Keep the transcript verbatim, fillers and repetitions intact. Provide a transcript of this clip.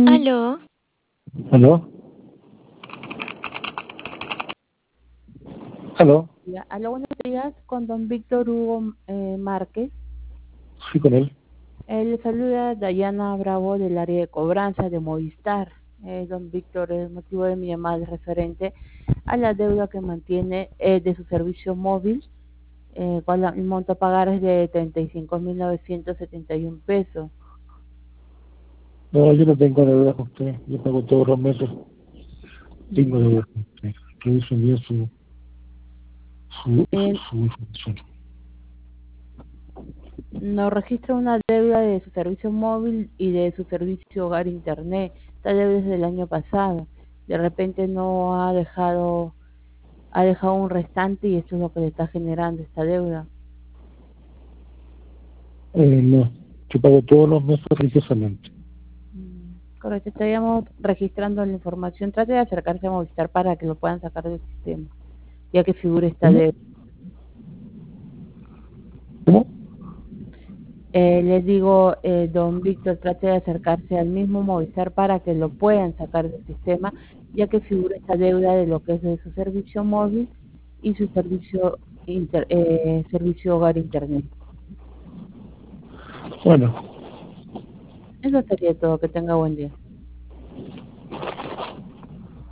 Aló, ¿Aló? ¿Aló? Ya, aló, buenos días, con don Víctor Hugo eh, Márquez. Sí, con él. Eh, le saluda Dayana Bravo del área de cobranza de Movistar. Eh, don Víctor, el motivo de mi llamada es referente a la deuda que mantiene eh, de su servicio móvil, eh, con la- el monto a pagar es de treinta y cinco mil novecientos setenta y uno pesos. No, yo no tengo deuda con usted. Yo pago todos los meses. Tengo Mm. deuda con usted. Revisen bien su, su, su, Eh, su información. Nos registra una deuda de su servicio móvil y de su servicio hogar internet. Esta deuda es del año pasado. De repente no ha dejado ha dejado un restante y esto es lo que le está generando esta deuda. Eh, no, yo pago todos los meses religiosamente. Mm, Correcto, estaríamos registrando la información. Trate de acercarse a Movistar para que lo puedan sacar del sistema, ya que figure esta ¿Cómo? deuda. ¿Cómo? Eh, les digo, eh, don Víctor, trate de acercarse al mismo Movistar para que lo puedan sacar del sistema, ya que figura esta deuda de lo que es de su servicio móvil y su servicio inter- eh, servicio hogar internet. Bueno, Eso sería todo. Que tenga buen día.